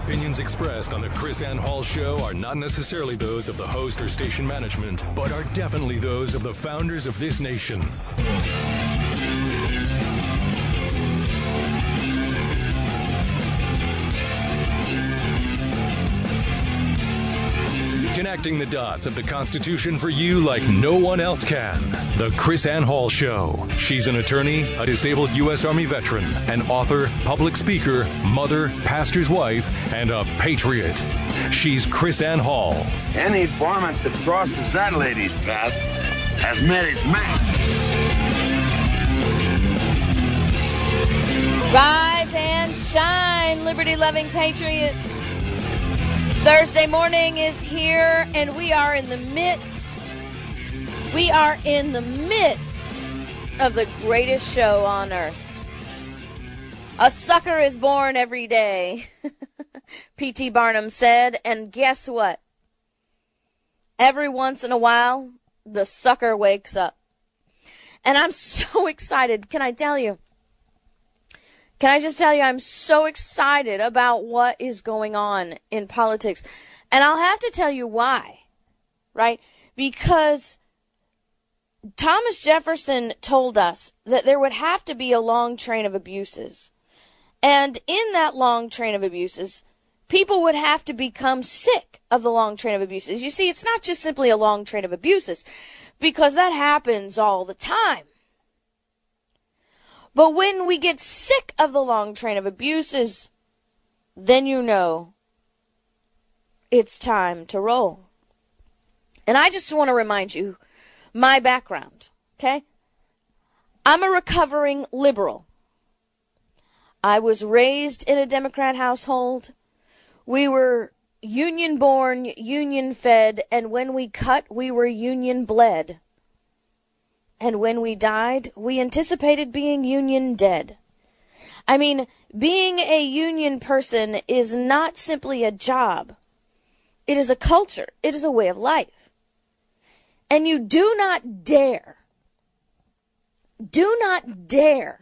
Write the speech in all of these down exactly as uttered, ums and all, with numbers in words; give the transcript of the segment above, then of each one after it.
opinions expressed on the Chris Ann Hall Show are not necessarily those of the host or station management, but are definitely those of the founders of this nation. Connecting the dots of the Constitution for you like no one else can. The Chris Ann Hall Show. She's an attorney, a disabled U S Army veteran, an author, public speaker, mother, pastor's wife, and a patriot. She's Chris Ann Hall. Any varmint that crosses that lady's path has met its match. Rise and shine, liberty-loving patriots. Thursday morning is here, and we are in the midst, we are in the midst of the greatest show on earth. A sucker is born every day, P T Barnum said, and guess what? Every once in a while, the sucker wakes up. And I'm so excited, can I tell you? Can I just tell you, I'm so excited about what is going on in politics. And I'll have to tell you why, right? Because Thomas Jefferson told us that there would have to be a long train of abuses. And in that long train of abuses, people would have to become sick of the long train of abuses. You see, it's not just simply a long train of abuses, because that happens all the time. But when we get sick of the long train of abuses, then you know it's time to roll. And I just want to remind you my background, okay? I'm a recovering liberal. I was raised in a Democrat household. We were union-born, union-fed, and when we cut, we were union-bled. And when we died, we anticipated being union dead. I mean, being a union person is not simply a job. It is a culture. It is a way of life. And you do not dare, do not dare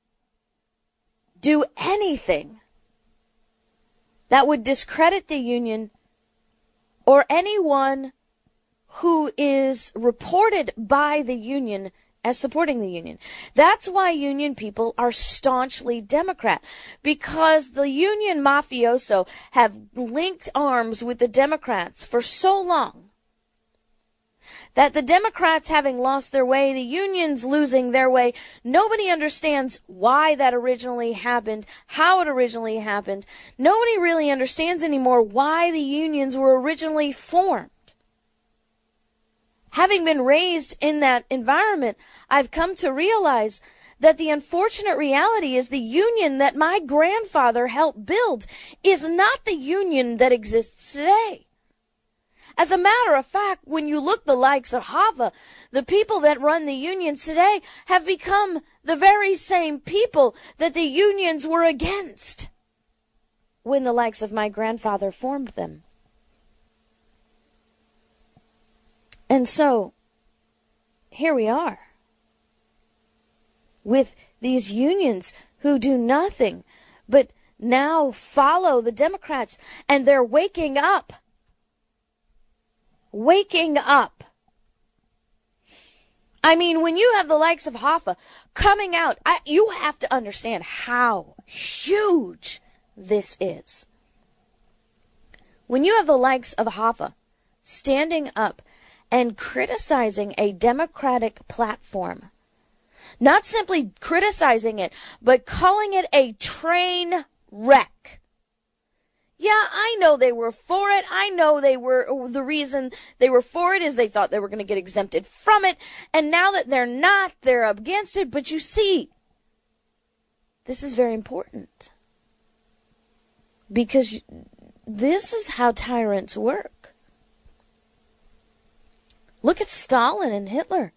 do anything that would discredit the union or anyone who is reported by the union as supporting the union. That's why union people are staunchly Democrat, because the union mafioso have linked arms with the Democrats for so long that the Democrats having lost their way, the unions losing their way, nobody understands why that originally happened, how it originally happened. Nobody really understands anymore why the unions were originally formed. Having been raised in that environment, I've come to realize that the unfortunate reality is the union that my grandfather helped build is not the union that exists today. As a matter of fact, when you look the likes of HAVA, the people that run the unions today have become the very same people that the unions were against when the likes of my grandfather formed them. And so, here we are, with these unions who do nothing but now follow the Democrats, and they're waking up. Waking up. I mean, when you have the likes of Hoffa coming out, I, you have to understand how huge this is. When you have the likes of Hoffa standing up and criticizing a Democratic platform, not simply criticizing it, but calling it a train wreck. Yeah, I know they were for it. I know they were, the reason they were for it is they thought they were going to get exempted from it. And now that they're not, they're against it. But you see, this is very important. Because this is how tyrants work. Look at Stalin and Hitler.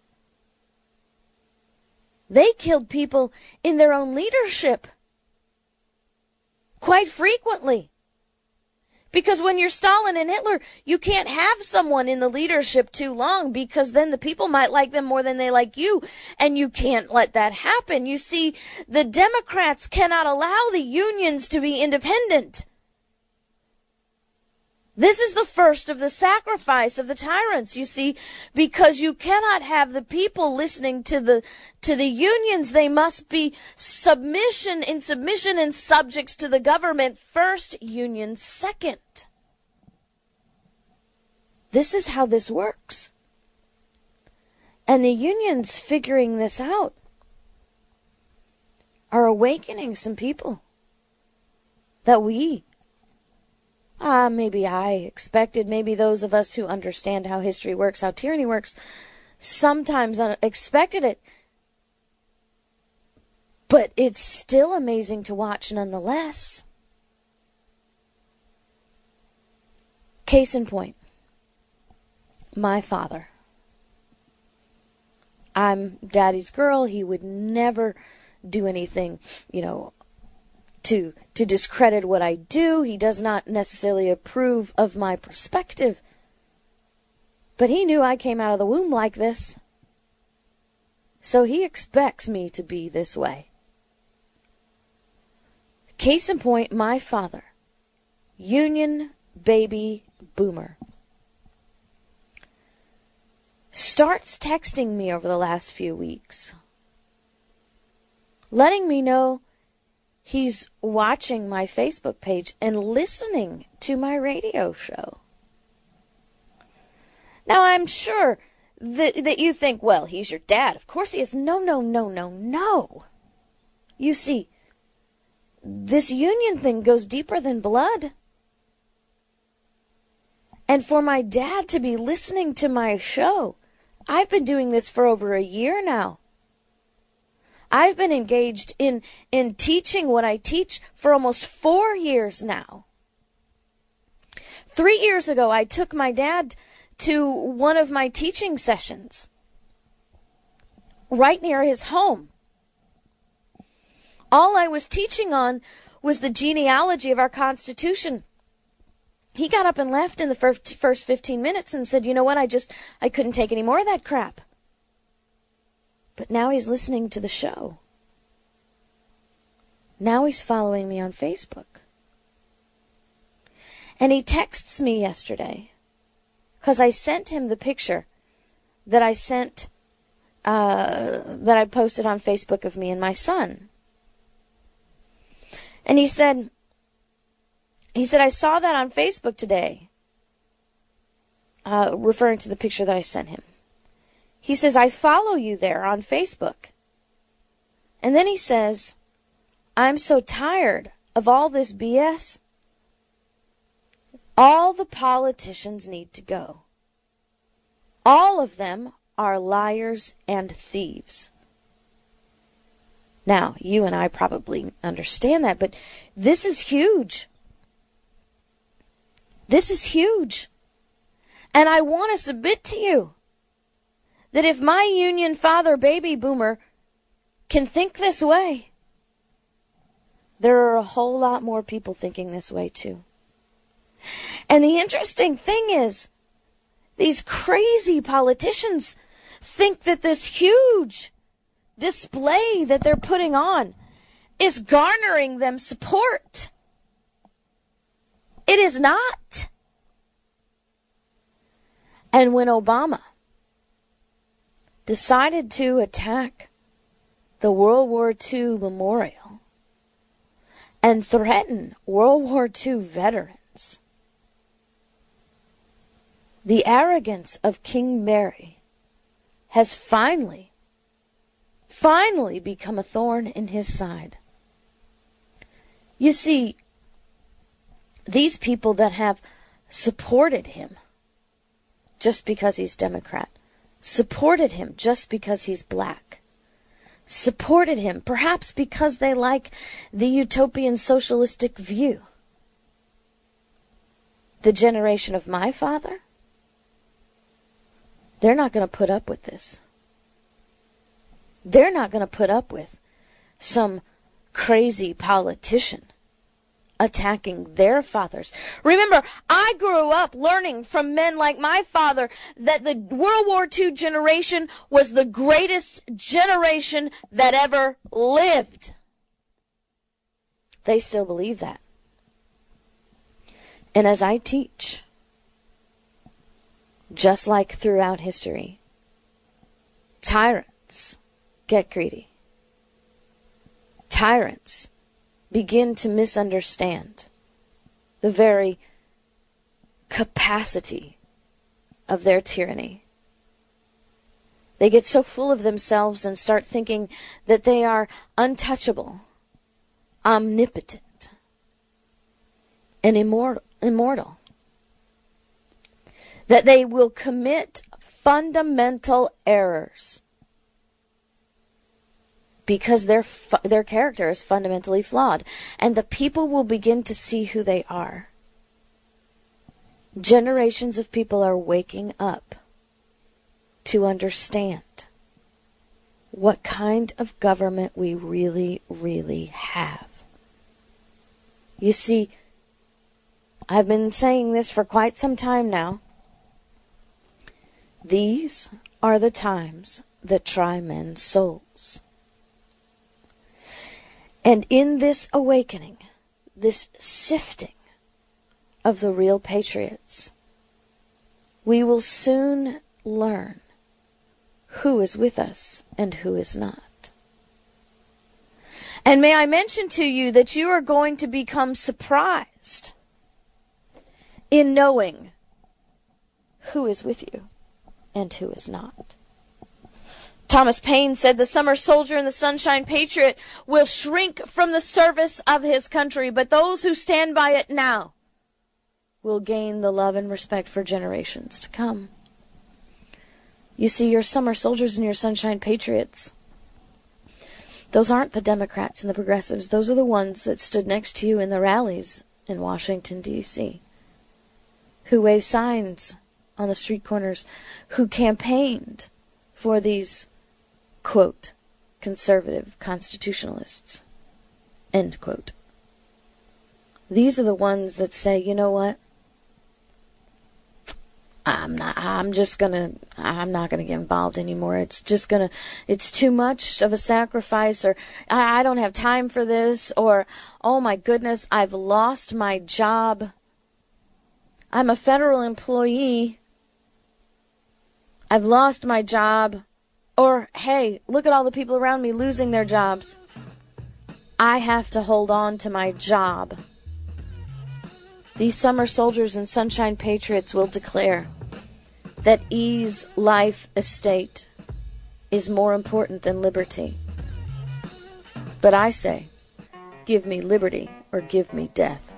They killed people in their own leadership quite frequently. Because when you're Stalin and Hitler, you can't have someone in the leadership too long, because then the people might like them more than they like you, and you can't let that happen. You see, the Democrats cannot allow the unions to be independent. This is the first of the sacrifice of the tyrants, you see, because you cannot have the people listening to the to the unions. They must be submission in submission and subjects to the government first, unions second. This is how this works. And the unions figuring this out are awakening some people that we Ah, uh, maybe I expected, maybe those of us who understand how history works, how tyranny works, sometimes expected it. But it's still amazing to watch nonetheless. Case in point, my father. I'm Daddy's girl. He would never do anything, you know, to to discredit what I do. He does not necessarily approve of my perspective. But he knew I came out of the womb like this. So he expects me to be this way. Case in point, my father, Union baby boomer, starts texting me over the last few weeks, letting me know he's watching my Facebook page and listening to my radio show. Now, I'm sure that, that you think, well, he's your dad. Of course he is. No, no, no, no, no. You see, this union thing goes deeper than blood. And for my dad to be listening to my show, I've been doing this for over a year now. I've been engaged in, in teaching what I teach for almost four years now. Three years ago, I took my dad to one of my teaching sessions right near his home. All I was teaching on was the genealogy of our Constitution. He got up and left in the first, first fifteen minutes and said, you know what, I just, I couldn't take any more of that crap. But now he's listening to the show. Now he's following me on Facebook. And he texts me yesterday because I sent him the picture that I sent, uh, that I posted on Facebook of me and my son. And he said, he said, I saw that on Facebook today, uh, referring to the picture that I sent him. He says, I follow you there on Facebook. And then he says, I'm so tired of all this B S. All the politicians need to go. All of them are liars and thieves. Now, you and I probably understand that, but this is huge. This is huge. And I want to submit to you that if my union father, baby boomer, can think this way, there are a whole lot more people thinking this way too. And the interesting thing is, these crazy politicians think that this huge display that they're putting on is garnering them support. It is not. And when Obama decided to attack the World War Two memorial and threaten World War Two veterans, the arrogance of King Mary has finally, finally become a thorn in his side. You see, these people that have supported him just because he's Democrat, supported him just because he's black, supported him perhaps because they like the utopian socialistic view. The generation of my father, they're not going to put up with this. They're not going to put up with some crazy politician attacking their fathers. Remember, I grew up learning from men like my father that the World War Two generation was the greatest generation that ever lived. They still believe that. And as I teach just like throughout history, tyrants get greedy. Tyrants begin to misunderstand the very capacity of their tyranny. They get so full of themselves and start thinking that they are untouchable, omnipotent, and immortal, immortal. That they will commit fundamental errors because their fu- their character is fundamentally flawed, and the people will begin to see who they are. Generations of people are waking up to understand what kind of government we really, really have. You see, I've been saying this for quite some time now. These are the times that try men's souls. And in this awakening, this sifting of the real patriots, we will soon learn who is with us and who is not. And may I mention to you that you are going to become surprised in knowing who is with you and who is not. Thomas Paine said the summer soldier and the sunshine patriot will shrink from the service of his country, but those who stand by it now will gain the love and respect for generations to come. You see, your summer soldiers and your sunshine patriots, those aren't the Democrats and the progressives. Those are the ones that stood next to you in the rallies in Washington, D C, who waved signs on the street corners, who campaigned for these, quote, conservative constitutionalists, end quote. These are the ones that say, you know what? I'm not, I'm just gonna, I'm not gonna get involved anymore. It's just gonna, it's too much of a sacrifice, or I, I don't have time for this, or, oh my goodness, I've lost my job. I'm a federal employee. I've lost my job. Or, hey, look at all the people around me losing their jobs. I have to hold on to my job. These summer soldiers and sunshine patriots will declare that ease, life, estate is more important than liberty. But I say, give me liberty or give me death.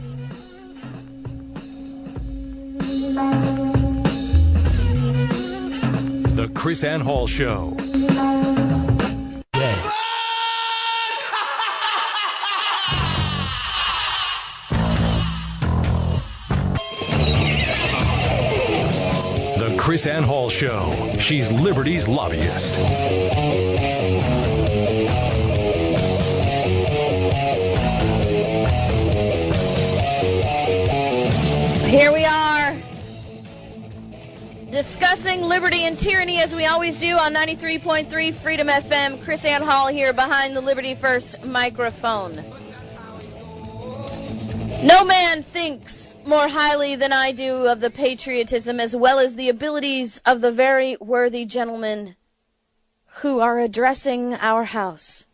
The Chris Ann Hall Show. The Chris Ann Hall Show. She's Liberty's lobbyist. Here we are, discussing liberty and tyranny as we always do on ninety-three point three Freedom F M. Chris Ann Hall here behind the Liberty First microphone. No man thinks more highly than I do of the patriotism as well as the abilities of the very worthy gentlemen who are addressing our house.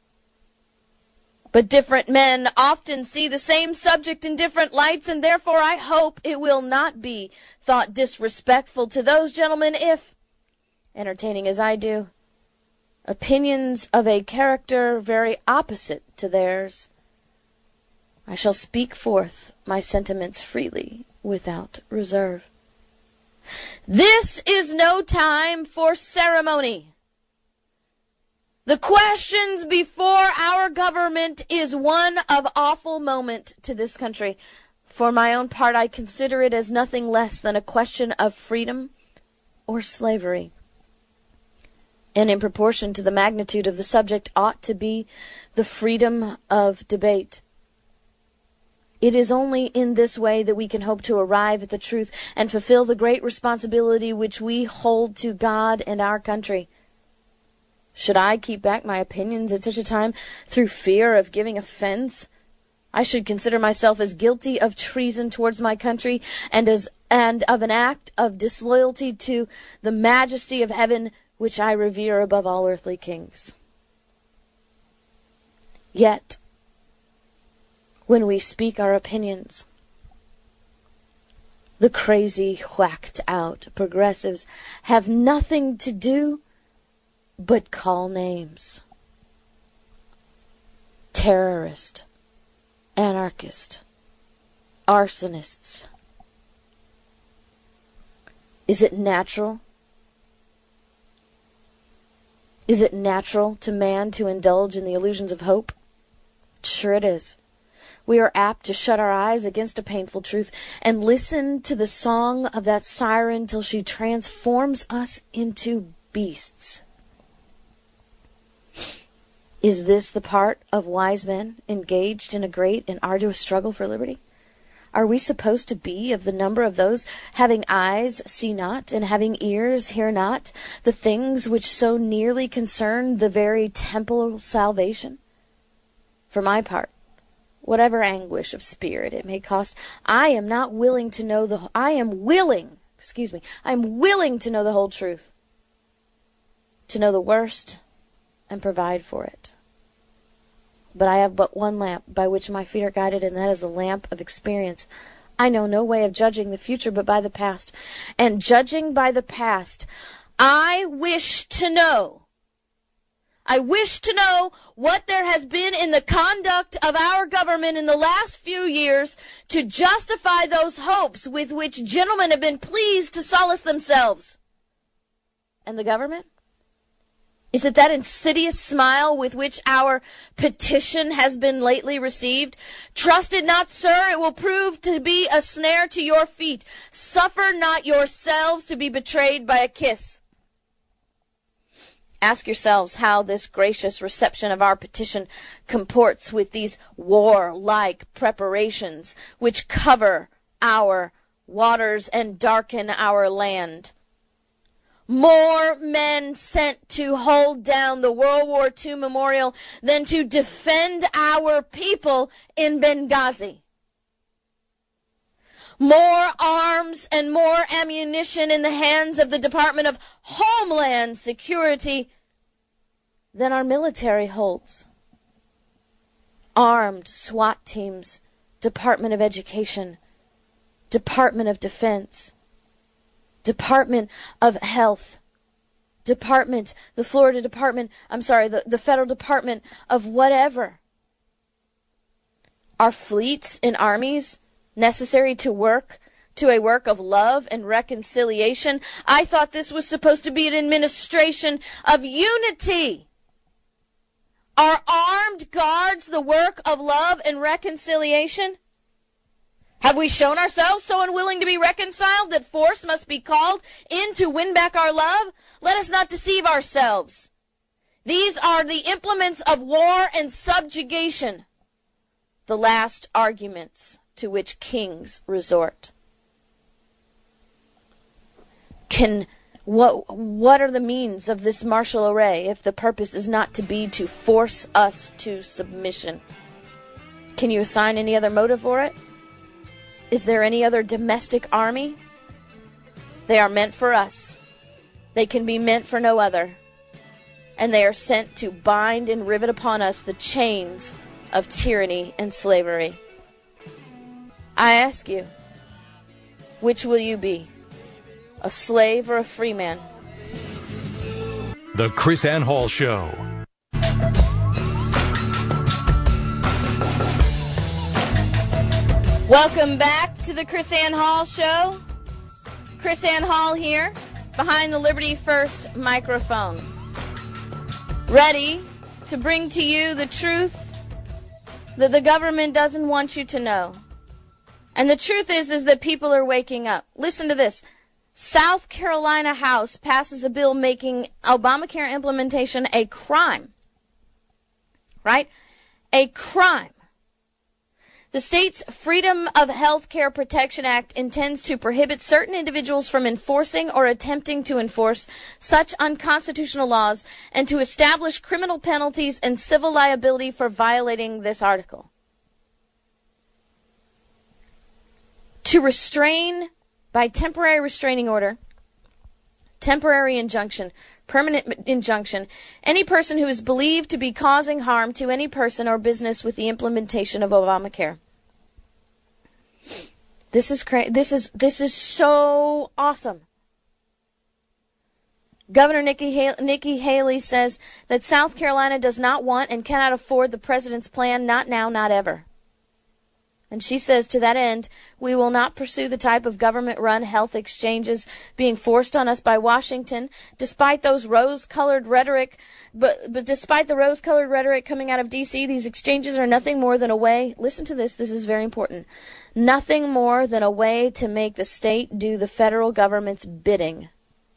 But different men often see the same subject in different lights, and therefore I hope it will not be thought disrespectful to those gentlemen if, entertaining as I do, opinions of a character very opposite to theirs, I shall speak forth my sentiments freely, without reserve. This is no time for ceremony. The questions before our government is one of awful moment to this country. For my own part, I consider it as nothing less than a question of freedom or slavery. And in proportion to the magnitude of the subject ought to be the freedom of debate. It is only in this way that we can hope to arrive at the truth and fulfill the great responsibility which we hold to God and our country. Should I keep back my opinions at such a time through fear of giving offense, I should consider myself as guilty of treason towards my country and as and of an act of disloyalty to the majesty of heaven, which I revere above all earthly kings. Yet, when we speak our opinions, the crazy, whacked-out progressives have nothing to do but call names. Terrorist, anarchist, arsonists. Is it natural? Is it natural to man to indulge in the illusions of hope? Sure it is. We are apt to shut our eyes against a painful truth and listen to the song of that siren till she transforms us into beasts. Is this the part of wise men engaged in a great and arduous struggle for liberty? Are we supposed to be of the number of those having eyes see not, and having ears hear not, the things which so nearly concern the very temporal salvation? For my part, whatever anguish of spirit it may cost, I am not willing to know the, I am willing, excuse me, I am willing to know the whole truth, to know the worst and provide for it. But I have but one lamp by which my feet are guided, and that is the lamp of experience. I know no way of judging the future but by the past. And judging by the past, I wish to know, I wish to know what there has been in the conduct of our government in the last few years to justify those hopes with which gentlemen have been pleased to solace themselves. And the government? Is it that insidious smile with which our petition has been lately received? Trust it not, sir, it will prove to be a snare to your feet. Suffer not yourselves to be betrayed by a kiss. Ask yourselves how this gracious reception of our petition comports with these war-like preparations which cover our waters and darken our land. More men sent to hold down the World War Two memorial than to defend our people in Benghazi. More arms and more ammunition in the hands of the Department of Homeland Security than our military holds. Armed SWAT teams, Department of Education, Department of Defense, Department of Health, Department, the Florida Department, I'm sorry, the, the Federal Department of whatever. Are fleets and armies necessary to work, to a work of love and reconciliation? I thought this was supposed to be an administration of unity. Are armed guards the work of love and reconciliation? Have we shown ourselves so unwilling to be reconciled that force must be called in to win back our love? Let us not deceive ourselves. These are the implements of war and subjugation, the last arguments to which kings resort. Can what what are the means of this martial array if the purpose is not to be to force us to submission? Can you assign any other motive for it? Is there any other domestic army? They are meant for us. They can be meant for no other. And they are sent to bind and rivet upon us the chains of tyranny and slavery. I ask you, which will you be? A slave or a free man? The Chris Ann Hall Show. Welcome back to the Chris Ann Hall Show. Chris Ann Hall here, behind the Liberty First microphone. Ready to bring to you the truth that the government doesn't want you to know. And the truth is, is that people are waking up. Listen to this. South Carolina House passes a bill making Obamacare implementation a crime. Right? A crime. The state's Freedom of Health Care Protection Act intends to prohibit certain individuals from enforcing or attempting to enforce such unconstitutional laws and to establish criminal penalties and civil liability for violating this article. to restrain by temporary restraining order, temporary injunction, permanent injunction, any person who is believed to be causing harm to any person or business with the implementation of Obamacare. This is cra- this is this is so awesome. Governor Nikki, ha- Nikki Haley says that South Carolina does not want and cannot afford the president's plan, not now, not ever. And she says, to that end, we will not pursue the type of government-run health exchanges being forced on us by Washington, despite those rose-colored rhetoric. But, but despite the rose-colored rhetoric coming out of D C, these exchanges are nothing more than a way, listen to this, this is very important, nothing more than a way to make the state do the federal government's bidding.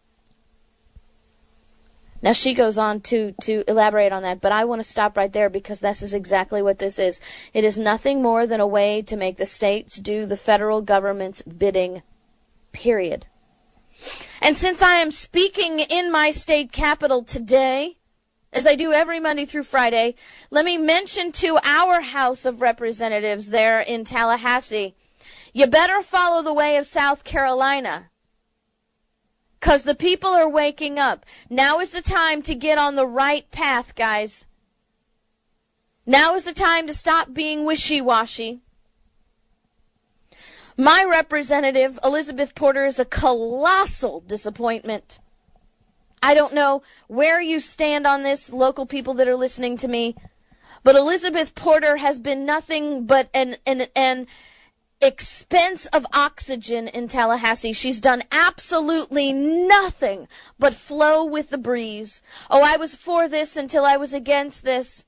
Now, she goes on to, to elaborate on that, but I want to stop right there because this is exactly what this is. It is nothing more than a way to make the states do the federal government's bidding, period. And since I am speaking in my state capital today, as I do every Monday through Friday, let me mention to our House of Representatives there in Tallahassee, you better follow the way of South Carolina. Because the people are waking up. Now is the time to get on the right path, guys. Now is the time to stop being wishy-washy. My representative, Elizabeth Porter, is a colossal disappointment. I don't know where you stand on this, local people that are listening to me, but Elizabeth Porter has been nothing but an an an expense of oxygen in Tallahassee. She's done absolutely nothing but flow with the breeze. Oh, I was for this until I was against this.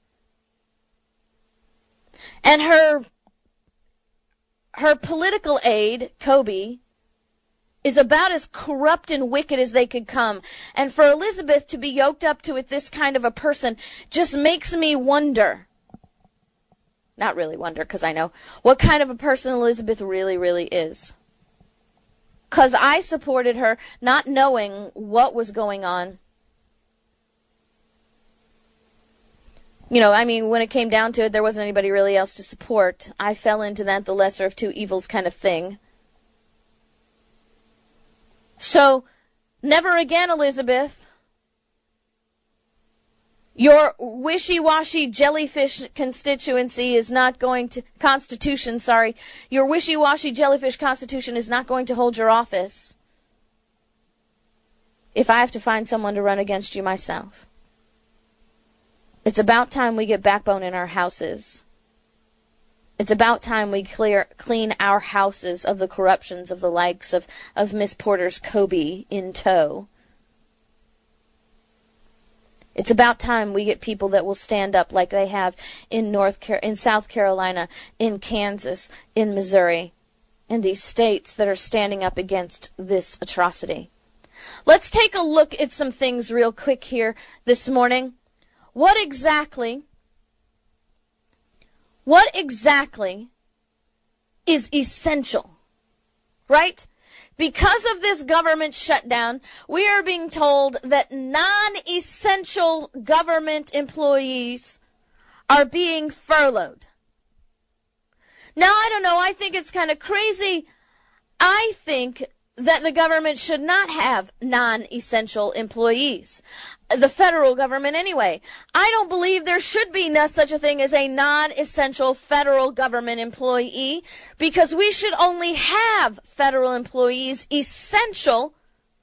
And her her political aide, Kobe, is about as corrupt and wicked as they could come. And for Elizabeth to be yoked up to with this kind of a person just makes me wonder. Not really wonder, because I know what kind of a person Elizabeth really, really is. Because I supported her not knowing what was going on. You know, I mean, when it came down to it, there wasn't anybody really else to support. I fell into that the lesser of two evils kind of thing. So, never again, Elizabeth. Your wishy-washy jellyfish constituency is not going to, constitution, sorry, your wishy-washy jellyfish constitution is not going to hold your office if I have to find someone to run against you myself. It's about time we get backbone in our houses. It's about time we clear, clean our houses of the corruptions of the likes of, of Miss Porter's Kobe in tow. It's about time we get people that will stand up like they have in North Car- in South Carolina, in Kansas, in Missouri, in these states that are standing up against this atrocity. Let's take a look at some things real quick here this morning. What exactly, what exactly is essential, right? Because of this government shutdown, we are being told that non-essential government employees are being furloughed. Now, I don't know. I think it's kind of crazy. I think that the government should not have non-essential employees. The federal government anyway. I don't believe there should be no such a thing as a non-essential federal government employee, because we should only have federal employees essential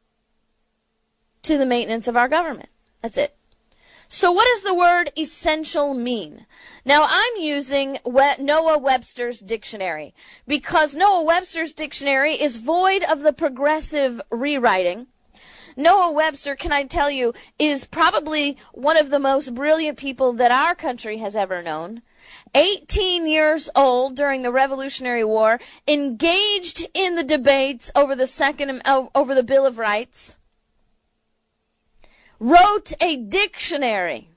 to the maintenance of our government. That's it. So what does the word essential mean? Now, I'm using Noah Webster's dictionary, because Noah Webster's dictionary is void of the progressive rewriting. Noah Webster, can I tell you, is probably one of the most brilliant people that our country has ever known. eighteen years old during the Revolutionary War, engaged in the debates over the second over the Bill of Rights. Wrote a dictionary.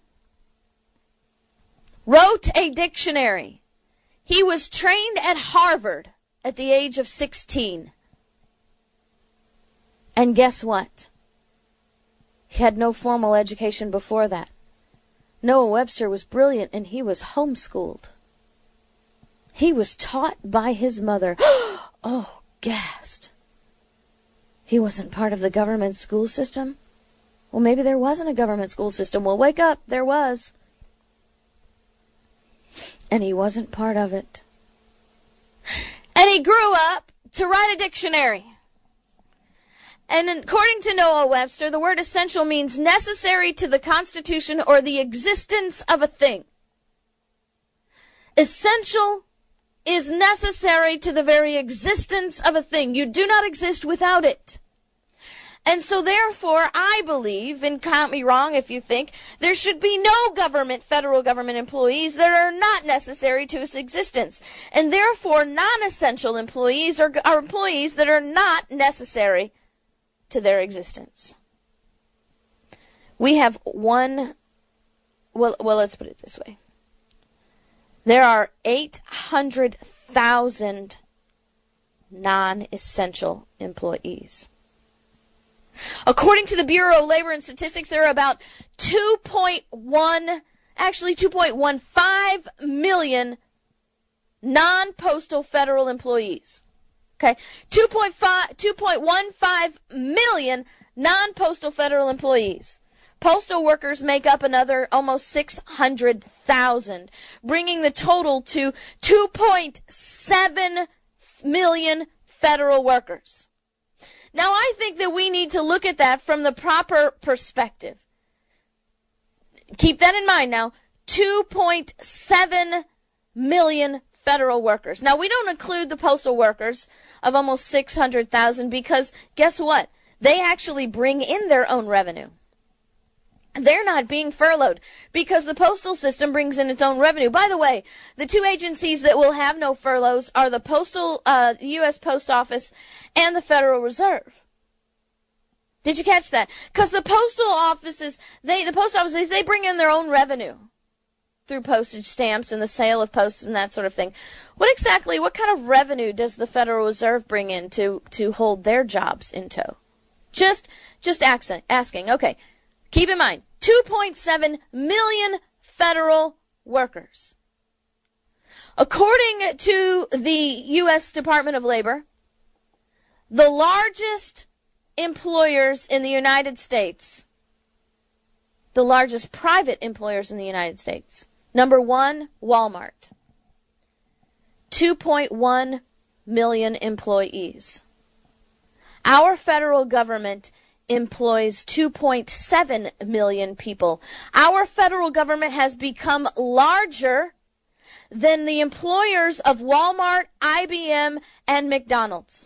Wrote a dictionary. He was trained at Harvard at the age of sixteen. And guess what? He had no formal education before that. Noah Webster was brilliant, and he was homeschooled. He was taught by his mother. Oh, aghast. He wasn't part of the government school system? Well, maybe there wasn't a government school system. Well, wake up, there was. And he wasn't part of it. And he grew up to write a dictionary. And according to Noah Webster, the word essential means necessary to the constitution or the existence of a thing. Essential is necessary to the very existence of a thing. You do not exist without it. And so therefore, I believe, and count me wrong if you think, there should be no government, federal government employees that are not necessary to its existence. And therefore, non-essential employees are, are employees that are not necessary to their existence. We have one, well, well, let's put it this way. There are eight hundred thousand non-essential employees. According to the Bureau of Labor and Statistics, there are about two point one, actually two point one five million non-postal federal employees. Okay, two point one five million non-postal federal employees. Postal workers make up another almost six hundred thousand, bringing the total to two point seven million federal workers. Now, I think that we need to look at that from the proper perspective. Keep that in mind now. two point seven million federal workers. Now, we don't include the postal workers of almost six hundred thousand because guess what? They actually bring in their own revenue. They're not being furloughed because the postal system brings in its own revenue. By the way, the two agencies that will have no furloughs are the postal, uh, U S Post Office and the Federal Reserve. Did you catch that? Because the postal offices, they, the post offices, they bring in their own revenue through postage stamps and the sale of posts and that sort of thing. What exactly, what kind of revenue does the Federal Reserve bring in to, to hold their jobs in tow? Just, just asking. Okay. Keep in mind, two point seven million federal workers. According to the U S Department of Labor, the largest employers in the United States, the largest private employers in the United States, number one, Walmart, two point one million employees. Our federal government employs two point seven million people. Our federal government has become larger than the employers of Walmart, I B M, and McDonald's.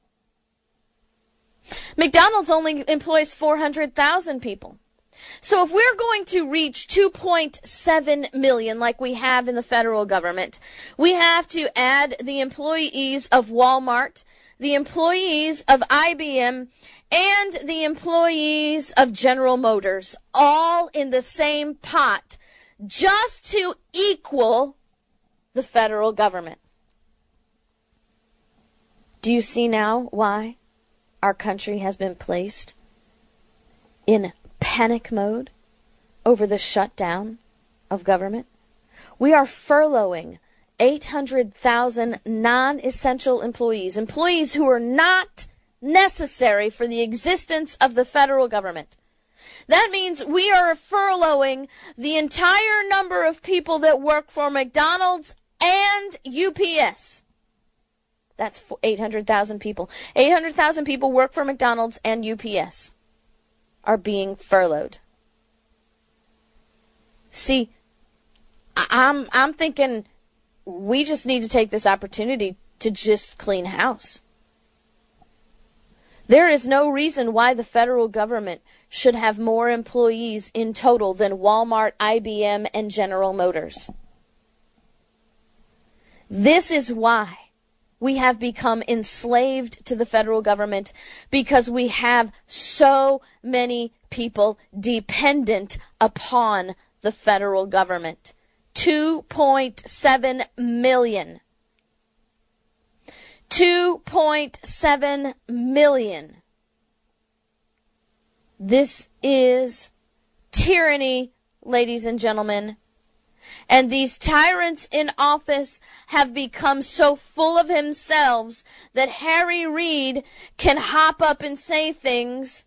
McDonald's only employs four hundred thousand people. So if we're going to reach two point seven million like we have in the federal government, we have to add the employees of Walmart, the employees of I B M, and the employees of General Motors, all in the same pot, just to equal the federal government. Do you see now why our country has been placed in panic mode over the shutdown of government? We are furloughing eight hundred thousand non-essential employees, employees who are not necessary for the existence of the federal government. That means we are furloughing the entire number of people that work for McDonald's and U P S. That's eight hundred thousand people. eight hundred thousand people work for McDonald's and U P S are being furloughed. See, I'm I'm thinking we just need to take this opportunity to just clean house. There is no reason why the federal government should have more employees in total than Walmart, I B M, and General Motors. This is why we have become enslaved to the federal government, because we have so many people dependent upon the federal government. two point seven million. two point seven million. This is tyranny, ladies and gentlemen. And these tyrants in office have become so full of themselves that Harry Reid can hop up and say things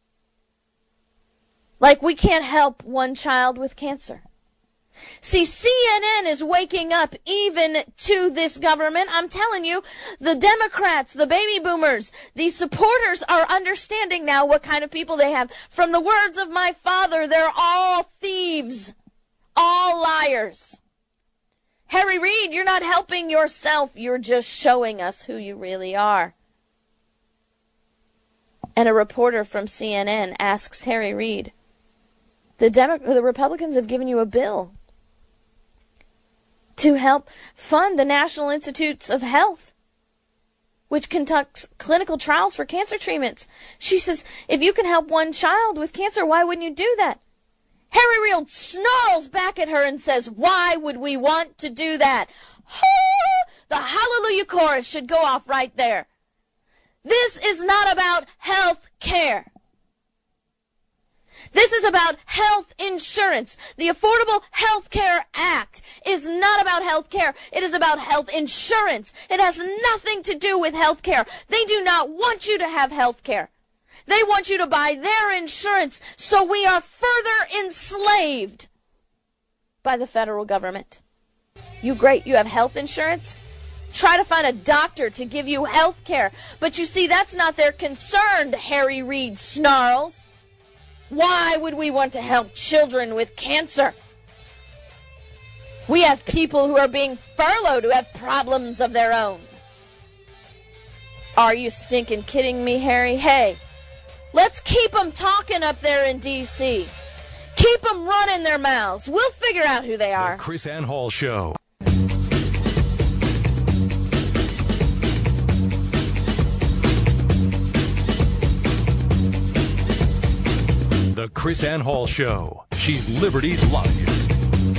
like, we can't help one child with cancer. See, C N N is waking up even to this government. I'm telling you, the Democrats, the baby boomers, these supporters are understanding now what kind of people they have. From the words of my father, they're all thieves, all liars. Harry Reid, you're not helping yourself. You're just showing us who you really are. And a reporter from C N N asks Harry Reid, the, Demo- the Republicans have given you a bill to help fund the National Institutes of Health, which conducts clinical trials for cancer treatments. She says, if you can help one child with cancer, why wouldn't you do that? Harry Reid snarls back at her and says, why would we want to do that? Oh, the hallelujah chorus should go off right there. This is not about health care. This is about health insurance. The Affordable Health Care Act is not about health care. It is about health insurance. It has nothing to do with health care. They do not want you to have health care. They want you to buy their insurance, so we are further enslaved by the federal government. You great, you have health insurance? Try to find a doctor to give you health care. But you see, that's not their concern, Harry Reid snarls. Why would we want to help children with cancer? We have people who are being furloughed who have problems of their own. Are you stinking kidding me, Harry? Hey, let's keep them talking up there in D C Keep them running their mouths. We'll figure out who they are. The Chris Ann Hall Show. The Chris Ann Hall Show. She's Liberty's lobbyist.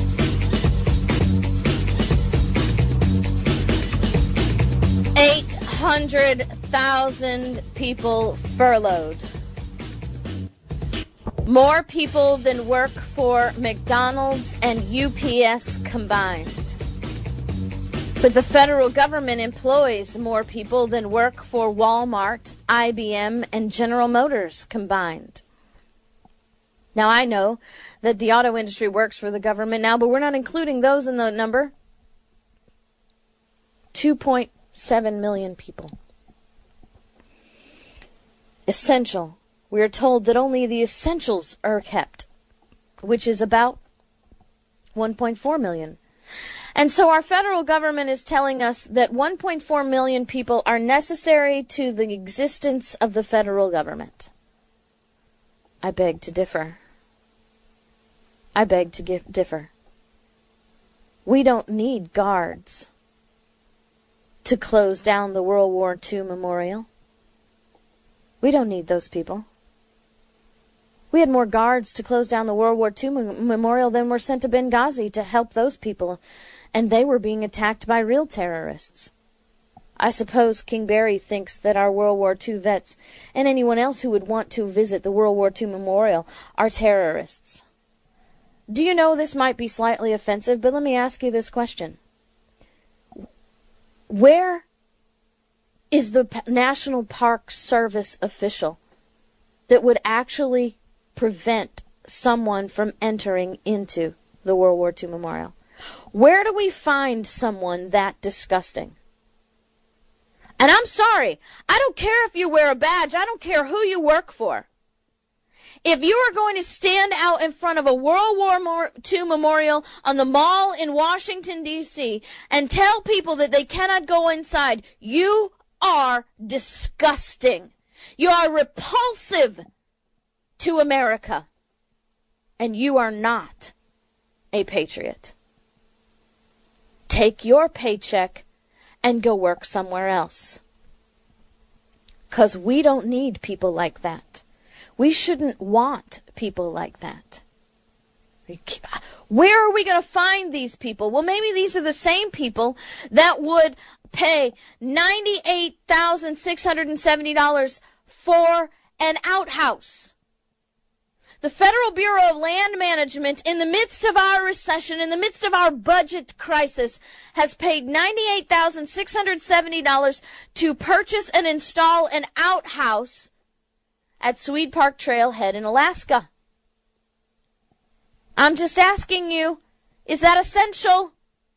eight hundred thousand people furloughed. More people than work for McDonald's and U P S combined. But the federal government employs more people than work for Walmart, I B M, and General Motors combined. Now, I know that the auto industry works for the government now, but we're not including those in the number. two point seven million people. Essential. We are told that only the essentials are kept, which is about one point four million. And so our federal government is telling us that one point four million people are necessary to the existence of the federal government. I beg to differ. I beg to give, differ. We don't need guards to close down the World War Two memorial. We don't need those people. We had more guards to close down the World War Two memorial than were sent to Benghazi to help those people, and they were being attacked by real terrorists. I suppose King Barry thinks that our World War Two vets and anyone else who would want to visit the World War Two memorial are terrorists. Do you know this might be slightly offensive, but let me ask you this question. Where is the National Park Service official that would actually prevent someone from entering into the World War Two memorial? Where do we find someone that disgusting? And I'm sorry, I don't care if you wear a badge, I don't care who you work for. If you are going to stand out in front of a World War Two memorial on the mall in Washington, D C, and tell people that they cannot go inside, you are disgusting. You are repulsive to America. And you are not a patriot. Take your paycheck and go work somewhere else. 'Cause we don't need people like that. We shouldn't want people like that. Where are we going to find these people? Well, maybe these are the same people that would pay ninety-eight thousand six hundred seventy dollars for an outhouse. the Federal Bureau of Land Management, in the midst of our recession, in the midst of our budget crisis, has paid ninety-eight thousand six hundred seventy dollars to purchase and install an outhouse at Swede Park Trailhead in Alaska. I'm just asking you, is that essential?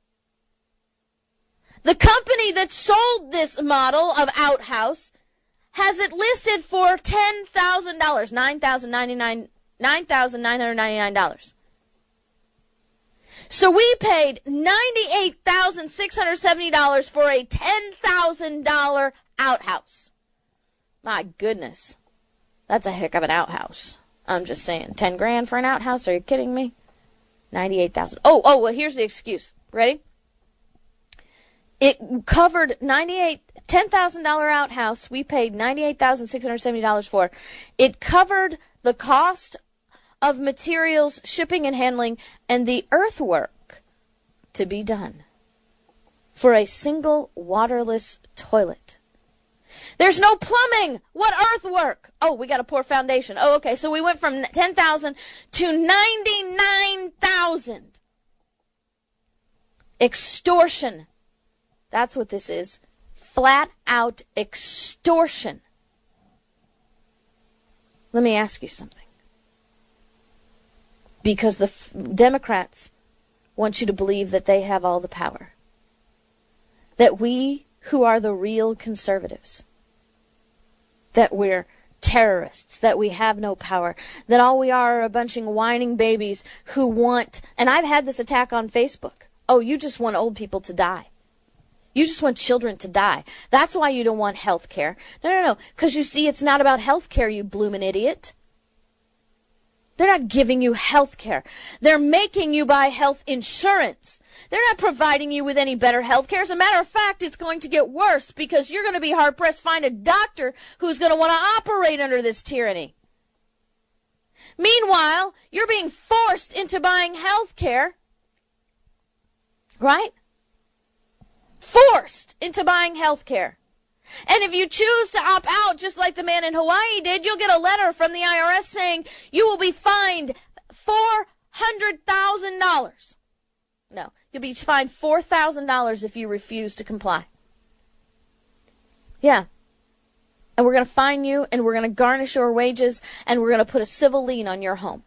The company that sold this model of outhouse has it listed for ten thousand dollars, nine thousand nine hundred ninety-nine dollars. So we paid ninety-eight thousand six hundred seventy dollars for a ten thousand dollars outhouse. My goodness. That's a heck of an outhouse. I'm just saying. ten grand for an outhouse? Are you kidding me? ninety-eight thousand dollars. Oh, oh, well, here's the excuse. Ready? It covered ninety-eight, ten thousand dollars outhouse. We paid ninety-eight thousand six hundred seventy dollars for. It covered the cost of materials, shipping and handling, and the earthwork to be done for a single waterless toilet. There's no plumbing. What earthwork? Oh, we got to pour foundation. Oh, okay. So we went from ten thousand to ninety-nine thousand. Extortion. That's what this is. Flat out extortion. Let me ask you something. Because the f- Democrats want you to believe that they have all the power. That we, who are the real conservatives, that we're terrorists, that we have no power, that all we are are a bunch of whining babies who want, and I've had this attack on Facebook. Oh, you just want old people to die. You just want children to die. That's why you don't want health care. No, no, no, because you see, it's not about health care, you bloomin' idiot. They're not giving you health care. They're making you buy health insurance. They're not providing you with any better health care. As a matter of fact, it's going to get worse because you're going to be hard-pressed to find a doctor who's going to want to operate under this tyranny. Meanwhile, you're being forced into buying health care, right? Forced into buying health care. And if you choose to opt out, just like the man in Hawaii did, you'll get a letter from the I R S saying you will be fined four hundred thousand dollars. No, you'll be fined four thousand dollars if you refuse to comply. Yeah. And we're going to fine you, and we're going to garnish your wages, and we're going to put a civil lien on your home.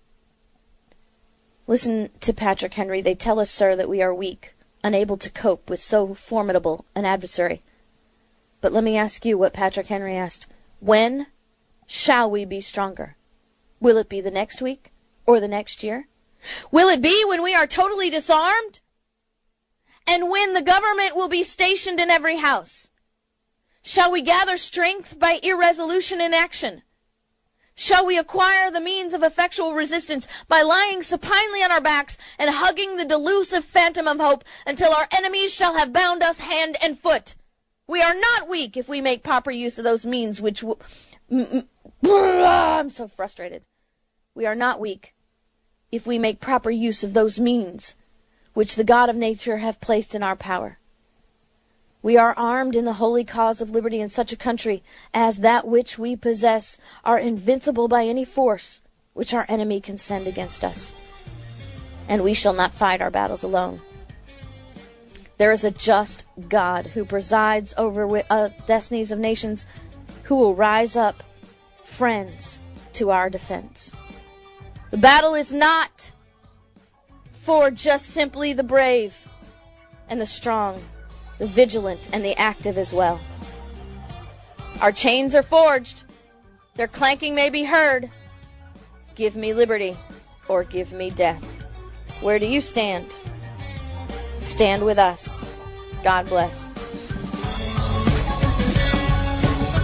Listen to Patrick Henry. They tell us, sir, that we are weak, unable to cope with so formidable an adversary. But let me ask you what Patrick Henry asked. When shall we be stronger? Will it be the next week or the next year? Will it be when we are totally disarmed? And when the government will be stationed in every house? Shall we gather strength by irresolution in action? Shall we acquire the means of effectual resistance by lying supinely on our backs and hugging the delusive phantom of hope until our enemies shall have bound us hand and foot? We are not weak if we make proper use of those means which... W- m- m- I'm so frustrated. We are not weak if we make proper use of those means which the God of nature have placed in our power. We are armed in the holy cause of liberty in such a country as that which we possess are invincible by any force which our enemy can send against us. And we shall not fight our battles alone. There is a just God who presides over the uh, destinies of nations, who will rise up friends to our defense. The battle is not for just simply the brave and the strong, the vigilant and the active as well. Our chains are forged. Their clanking may be heard. Give me liberty or give me death. Where do you stand? Stand with us. God bless.